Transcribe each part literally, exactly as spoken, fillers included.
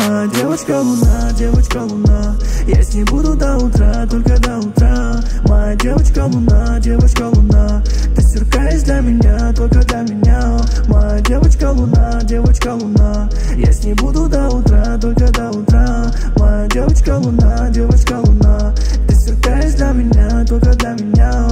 Моя девочка луна, девочка луна, я с ней буду до утра, только до утра. Моя девочка луна, девочка луна, ты сверкаешь для меня, только для меня. Моя девочка луна, девочка луна, я с ней буду до утра, только до утра. Моя девочка луна, девочка луна, ты сверкаешь для меня, только для меня.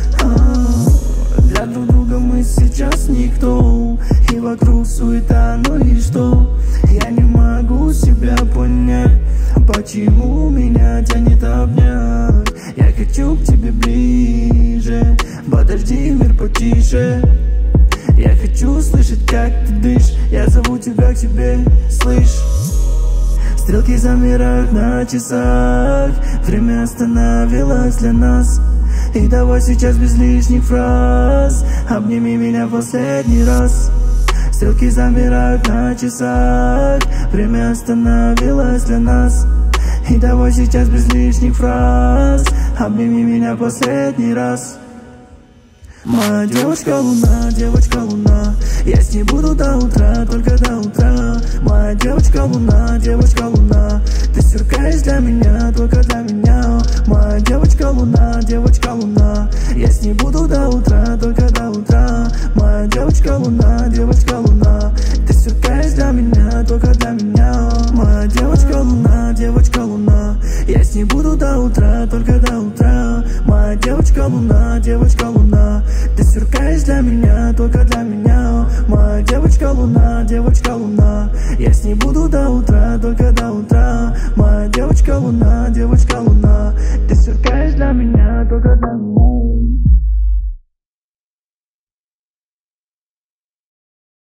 Для друг друга мы сейчас никто, и вокруг суета, ну и что? Я не могу себя понять, почему меня тянет обнять. Я хочу к тебе ближе, подожди, мир потише. Я хочу слышать, как ты дышишь, я зову тебя к себе, слышь. Стрелки замирают на часах, время остановилось для нас. И давай сейчас без лишних фраз, обними меня в последний раз. Стрелки замирают на часах, время остановилось для нас. И давай сейчас без лишних фраз, обними меня в последний раз. Моя девочка луна, девочка луна, я с ней буду до утра, только до утра. Моя девочка луна, девочка луна, ты сверкаешь для меня, только для меня. Моя девочка луна, девочка луна, я с ней буду до утра, только до утра. Моя девочка луна, девочка луна, ты сверкаешь для меня, только для меня. Моя девочка луна, девочка луна, я с ней буду до утра, только до утра. Моя девочка луна, девочка луна, ты сверкаешь для меня, только для меня. Моя девочка луна, девочка луна, я с ней буду до утра.